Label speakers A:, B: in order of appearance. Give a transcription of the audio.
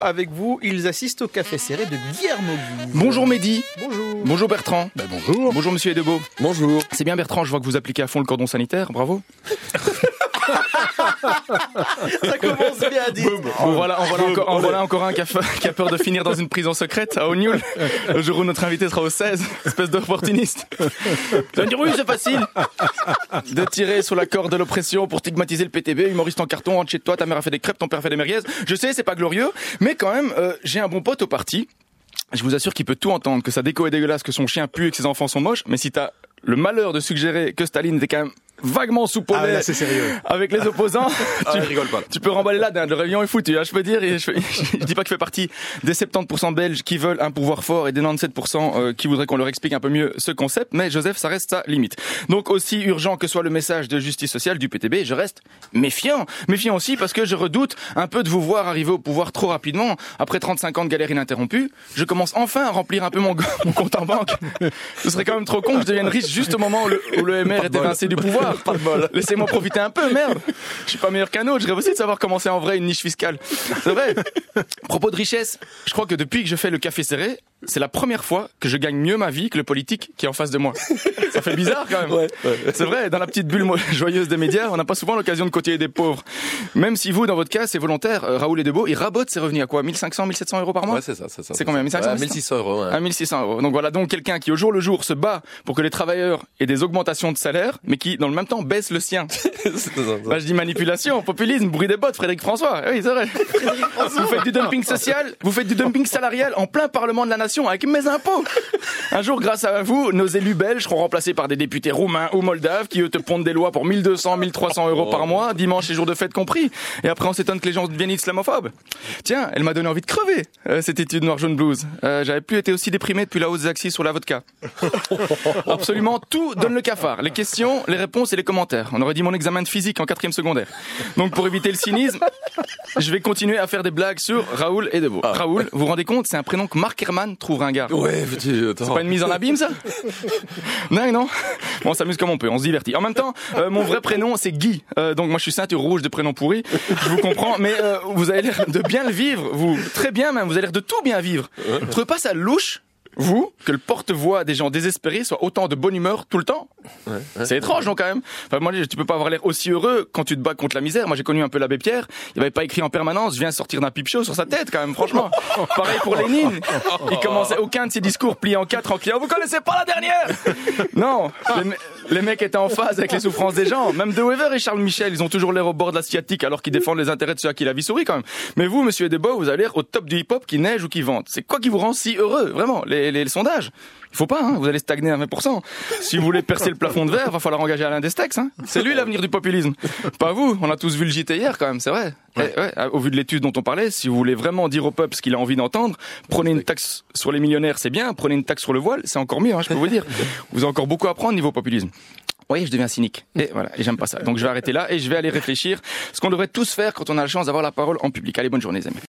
A: Avec vous, ils assistent au café serré de Guillermo Guise.
B: Bonjour Mehdi.
A: Bonjour.
B: Bonjour Bertrand.
C: Bonjour.
B: Bonjour Monsieur Edebo.
C: Bonjour.
B: C'est bien Bertrand, je vois que vous appliquez à fond le cordon sanitaire, bravo.
A: Ça commence bien, dit.
B: En voilà encore un qui a peur de finir dans une prison secrète à O'Neill, le jour où notre invité sera au 16, espèce d'opportuniste. Tu vas me dire oui, c'est facile de tirer sur la corde de l'oppression pour stigmatiser le PTB, humoriste en carton, rentre chez toi, ta mère a fait des crêpes, ton père a fait des merguez. Je sais, c'est pas glorieux, mais quand même, j'ai un bon pote au parti. Je vous assure qu'il peut tout entendre, que sa déco est dégueulasse, que son chien pue et que ses enfants sont moches, mais si t'as le malheur de suggérer que Staline était quand même vaguement soupolé
A: là, c'est sérieux.
B: avec les opposants,
A: rigole pas.
B: tu peux remballer la dinde, le réveillon est foutu, hein, je peux dire, et je dis pas qu'il fait partie des 70% belges qui veulent un pouvoir fort et des 97% qui voudraient qu'on leur explique un peu mieux ce concept, mais Joseph, ça reste sa limite. Donc aussi urgent que soit le message de justice sociale du PTB, je reste méfiant aussi parce que je redoute un peu de vous voir arriver au pouvoir trop rapidement. Après 35 ans de galère ininterrompue, je commence enfin à remplir un peu mon compte en banque. Ce serait quand même trop con que je devienne riche juste au moment où le MR est évincé du pouvoir. Pas de bol. Laissez-moi profiter un peu, merde. Je suis pas meilleur qu'un autre. Je rêve aussi de savoir comment c'est en vrai une niche fiscale. C'est vrai. Propos de richesse, je crois que depuis que je fais le café serré, c'est la première fois que je gagne mieux ma vie que le politique qui est en face de moi. Ça fait bizarre quand même. Ouais. C'est vrai, dans la petite bulle joyeuse des médias, on n'a pas souvent l'occasion de côtoyer des pauvres. Même si vous, dans votre cas, c'est volontaire, Raoul Edebo, il rabote ses revenus à quoi? 1500, 1700 euros par mois?
C: Ouais, c'est ça.
B: C'est combien? 1500?
C: 1600 euros. Ouais.
B: 1600 euros. Donc voilà, donc quelqu'un qui au jour le jour se bat pour que les travailleurs aient des augmentations de salaire, mais qui, dans le même temps, baisse le sien. Là, je dis manipulation, populisme, bruit des bottes, Frédéric François. Oui, c'est vrai. Vous faites du dumping social, vous faites du dumping salarial en plein Parlement de la Nation avec mes impôts. Un jour, grâce à vous, nos élus belges seront remplacés par des députés roumains ou moldaves qui, eux, te pondent des lois pour 1200, 1300 euros par mois, dimanche et jour de fête compris. Et après, on s'étonne que les gens deviennent islamophobes. Tiens, elle m'a donné envie de crever, cette étude Noir Jaune Blues. J'avais plus été aussi déprimé depuis la hausse des axes sur la vodka. Absolument tout donne le cafard. Les questions, les réponses et les commentaires. On aurait dit mon examen de physique en 4e secondaire. Donc pour éviter le cynisme, je vais continuer à faire des blagues sur Raoul Edebo. Raoul, vous vous rendez compte, c'est un prénom que Mark Herman trouve ringard.
C: Ouais,
B: c'est pas une mise en abîme, ça? Non. Bon, on s'amuse comme on peut, on se divertit. En même temps, mon vrai prénom, c'est Guy. Donc moi, je suis ceinture rouge de prénom pourri. Je vous comprends, mais vous avez l'air de bien le vivre, vous. Très bien même, vous avez l'air de tout bien vivre. Vous trouvez pas ça louche, vous, que le porte-voix des gens désespérés soit autant de bonne humeur tout le temps? Ouais. C'est étrange, non, quand même. Enfin, moi, tu peux pas avoir l'air aussi heureux quand tu te bats contre la misère. Moi, j'ai connu un peu l'abbé Pierre. Il avait pas écrit en permanence, je viens sortir d'un pipe show sur sa tête, quand même, franchement. Pareil pour Lénine. Il commençait aucun de ses discours pliés en 4 en criant, vous connaissez pas la dernière? Non. Les mecs étaient en phase avec les souffrances des gens. Même De Wever et Charles Michel, ils ont toujours l'air au bord de la sciatique alors qu'ils défendent les intérêts de ceux à qui la vie sourit, quand même. Mais vous, monsieur Edebo, vous avez l'air au top du hip-hop qui neige ou qui vente. C'est quoi qui vous rend si heureux? Vraiment, les sondages. Il faut pas, hein, vous allez stagner à 20%. Si vous voulez percer le plafond de verre, va falloir engager Alain Destex, hein. C'est lui l'avenir du populisme. Pas vous, on a tous vu le JT hier quand même, c'est vrai. Ouais. Au vu de l'étude dont on parlait, si vous voulez vraiment dire au peuple ce qu'il a envie d'entendre, prenez une taxe sur les millionnaires, c'est bien, prenez une taxe sur le voile, c'est encore mieux, hein, je peux vous dire. Vous avez encore beaucoup à apprendre niveau populisme. Vous voyez, je deviens cynique. Et voilà, et j'aime pas ça. Donc je vais arrêter là et je vais aller réfléchir ce qu'on devrait tous faire quand on a la chance d'avoir la parole en public. Allez, bonne journée les amis.